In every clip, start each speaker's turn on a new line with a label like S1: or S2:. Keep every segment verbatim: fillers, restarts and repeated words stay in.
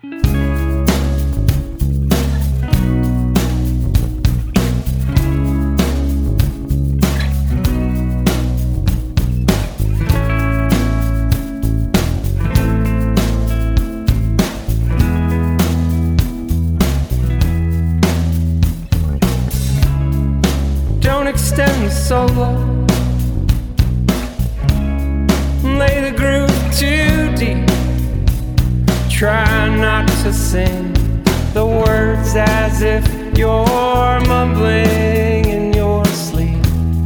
S1: Don't extend the solo, lay the groove too deep. Try not to sing the words as if you're mumbling in your sleep.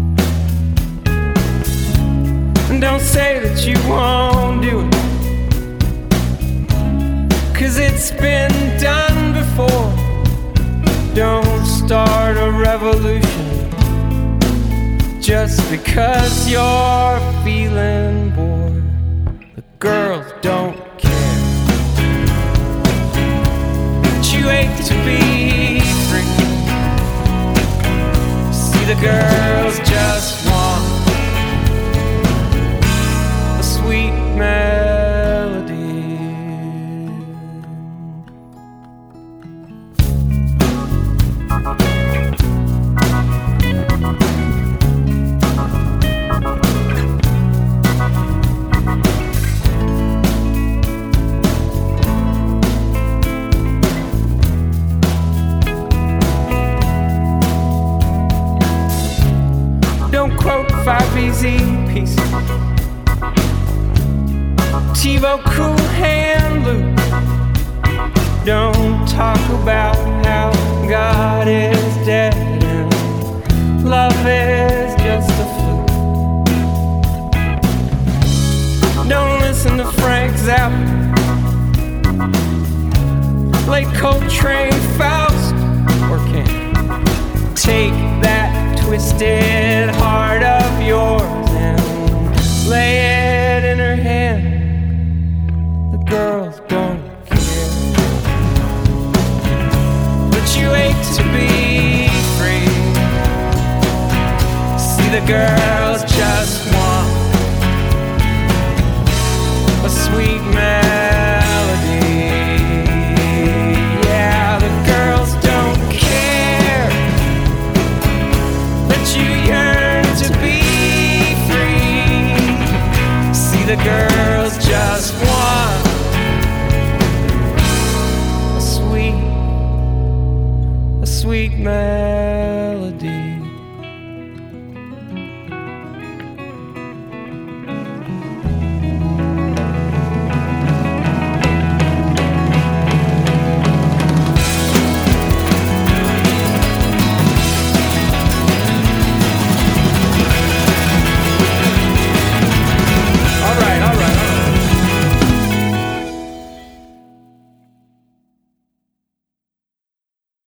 S1: And don't say that you won't do it, 'cause it's been done before. Don't start a revolution just because you're feeling bored. The girls don't care, but you ache to be free. See, the girls just want a sweet melody. Don't quote five easy pieces, TiVo cool hand loop. Don't talk about how God is dead and love is just a fluke. Don't listen to Frank Zappa, late Coltrane, Faust, or can't take that twisted heart of yours and lay it in her hand. The girls don't care, but you ache to be free. See, the girls just want a sweet melody. Yeah, the girls don't care that you yearn to be free. See, the girls just want a sweet, a sweet melody.